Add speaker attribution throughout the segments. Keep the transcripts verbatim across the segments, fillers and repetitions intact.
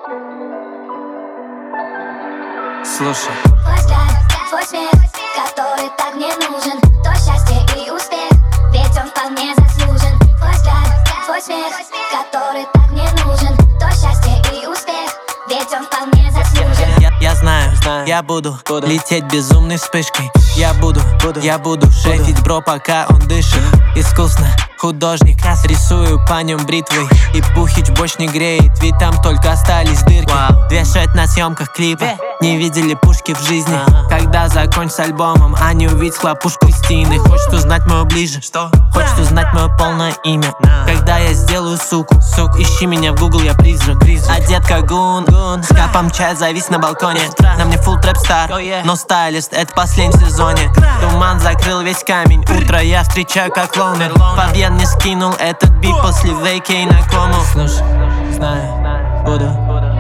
Speaker 1: Слушай.
Speaker 2: Твой взгляд, твой смех, который так мне нужен. То счастье и успех, ведь он вполне заслужен. Твой взгляд, твой смех, который так мне нужен. То счастье и успех, ведь он вполне заслужен.
Speaker 1: Я, я знаю, знаю, я буду, буду лететь безумной вспышкой. Я буду, буду, я буду шефить бро, пока он дышит. Искусно, художник, рисую по нем бритвой. И Пухич борщ не греет, ведь там только остались дырки. Две шесть на съемках клипа, не видели пушки в жизни. Когда закончишь с альбомом, а не увидеть хлопушку в стены. Хочешь узнать мое ближе? Что? Хочешь узнать мое полное имя? Когда я сделаю суку, сук, ищи меня в Google, я призрак. Одет как гун, с капом чая завис на балконе. На мне фулл трэп стар, но стайлист, это последний сезоне. Туман закрыл весь камень, утро я встречаю как лоунер. Фабьен не скинул этот бит после вейкей на кому. Слушай, знаю, буду,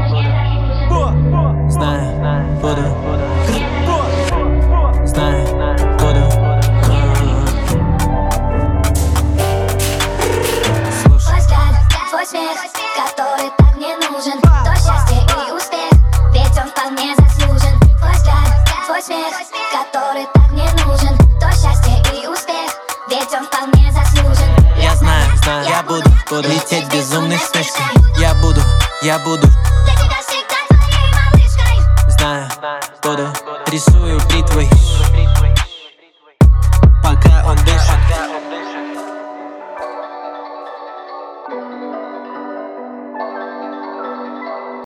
Speaker 1: знаю, буду, знаю, буду.
Speaker 2: Твой взгляд, твой смех, который так мне нужен. То счастье и успех, ведь он вполне заслужен. Твой взгляд, твой смех, который так мне нужен. То счастье и успех, ведь он вполне заслужен.
Speaker 1: Я знаю, знаю, я буду, буду лететь безумной вспышкой. Я буду, я буду,
Speaker 2: Для тебя всегда твоей малышкой.
Speaker 1: знаю, буду, рисую бритвой.